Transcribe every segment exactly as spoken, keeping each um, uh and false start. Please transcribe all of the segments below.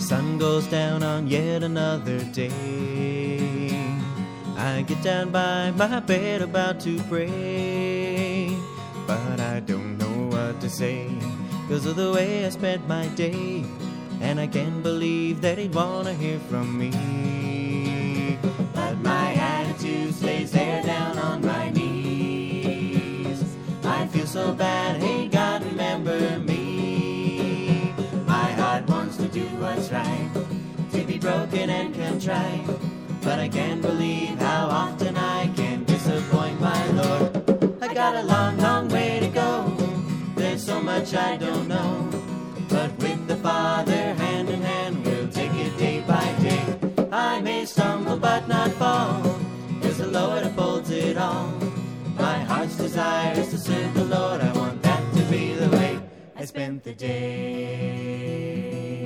Sun goes down on yet another day. I get down by my bed about to pray, but I don't know what to say, 'cause of the way I spent my day, and I can't believe that he'd wanna hear from me. But my attitude stays there down on my knees. I feel so bad, hey God, remember me. My heart wants to do what's right, to be broken and contrite, but I can't believe how often I can disappoint my Lord. I got a long, long way to go. There's so much I don't know, but with the Father hand in hand, we'll take it day by day. I may stumble but not fall, 'cause the Lord upholds it all. My heart's desire is to serve the Lord. I want that to be the way I spent the day.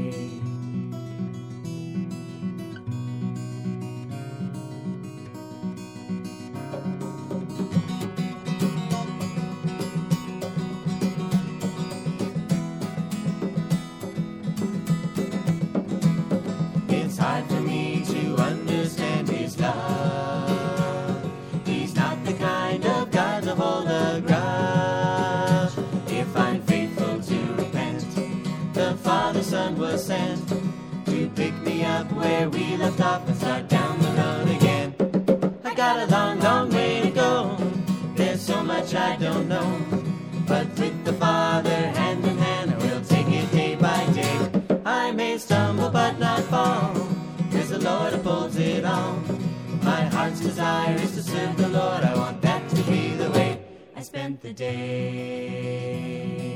It's hard for me to understand His love. He's not the kind of God to hold a grudge. If I'm faithful to repent, the Father, Son was sent to pick me up where we left off and start down the road again. I got a long, long way to go. There's so much I don't know, but with the Father hand in hand, we'll take it day by day. I may stumble but not fall, 'cause the Lord upholds it all. My heart's desire is to serve the Lord. I want that to be the way I spent the day.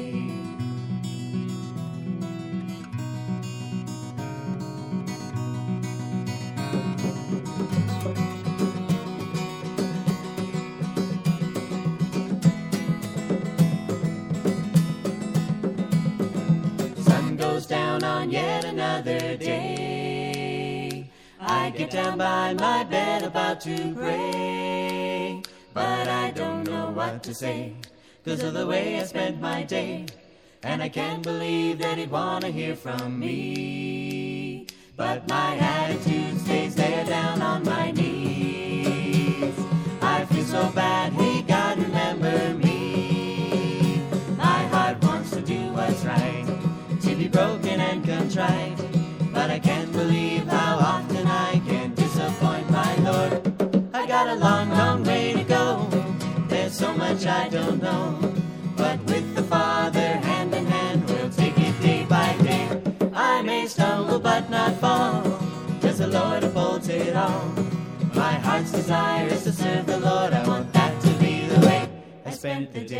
Sun goes down on yet another day. I get down by my bed about to pray, but I don't know what to say, 'cause of the way I spent my day, and I can't believe that he'd want to hear from me. But my attitude stays there down on my knees. I feel so bad, hey God, remember me. My heart wants to do what's right, to be broken and contrite, but I can't believe how often I can disappoint my Lord. I got a long, long way to go. There's so much I don't know, but with the Father hand in hand, we'll take it day by day. I may stumble but not fall, 'cause the Lord upholds it all. My heart's desire is to serve the Lord. I want that to be the way I spent the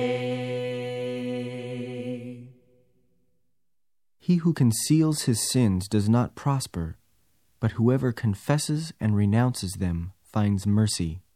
day. He who conceals his sins does not prosper, but whoever confesses and renounces them finds mercy.